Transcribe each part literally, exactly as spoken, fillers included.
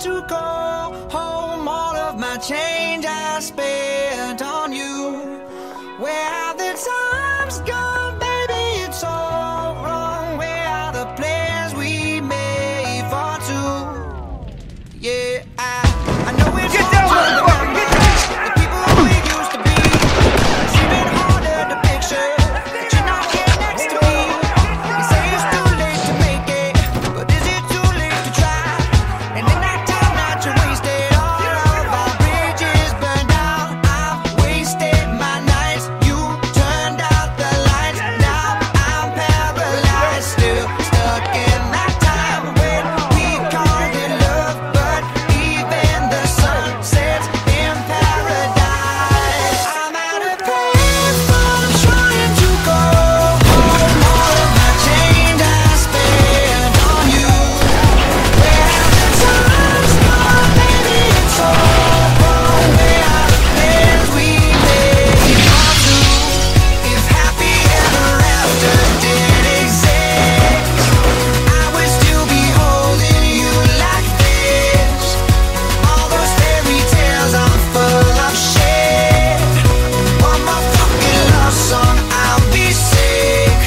to go home. All of my change I spent on you. Where have the times gone, baby? It's all wrong. Where are the plans we made for two? Yeah, I, I know it's Get down, hard to motherfucker! remember the people we used to be. It's even harder to picture that you're not here next to me. You say it's too late to make it, but is it too late to try? And in that time that you wasted, all of our bridges burned out. I've wasted my nights. You turned out the lights. Now I'm paralyzed, still stuck in that time when we called it love. But even the sun sets in paradise. I'm out of place from trying to go home. All of my change I spent on you. Where have the times gone, baby? It's all wrong. Where are the plans we made for two? If happy ever after did exist, I would still be holding you like this. All those fairy tales are full of shit. One more fucking love song, I'll be sick.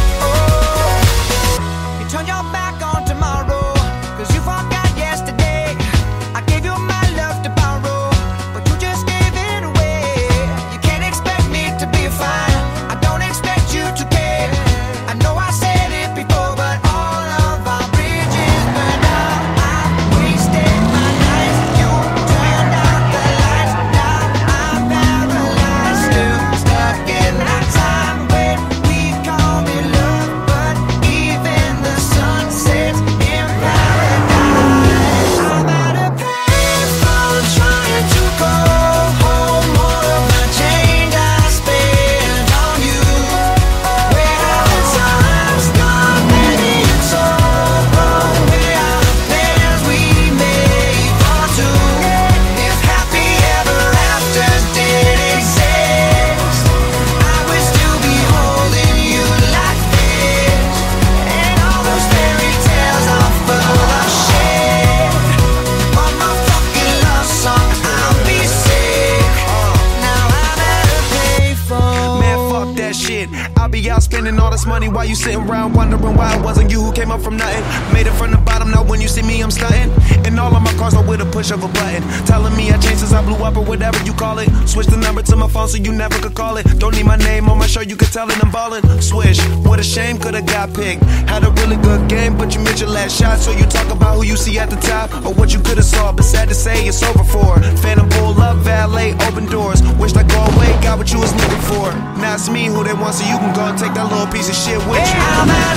Oh, you turned your back on tomorrow, cause you forgot yesterday. I gave you my love to borrow, but you just gave it away. You can't expect me to be fine, I don't expect you to care. I know I said it before, but all of our bridges burned out. I wasted my nights. You turned out the lights. Now I'm paralyzed, still stuck in that time when we called it love. But even the sun sets in paradise. I'm out of place from trying to go home. All of my change I spent on you. Where have the times gone, baby? It's all wrong. Where are the plans we made for two? If happy ever after did exist, I would still be holding you like this. And all those fairy tales are full of shit. One more fucking love song, I'll be sick. Now I'm at a payphone. Man, fuck that shit. I'll be out spending all this money while you sitting around wondering why it wasn't you who came up from nothing. Made it from the bottom, now when you see me, I'm stunting. And all of my cars are with a push of a button. Telling me I changed since I blew up or whatever you call it. Switch the number to my phone so you never could call it. Don't need my name on my shirt, you could tell it I'm ballin'. Swish, what a shame, could've got picked. Had a really good game, but you missed your last shot. So you talk about who you see at the top or what you could've saw. But sad to say, it's over for. Phantom pull up, valet, open doors. Wished I go away, got what you was looking for. Now it's me who they want, so you can go and take that little piece of shit with you. I'm out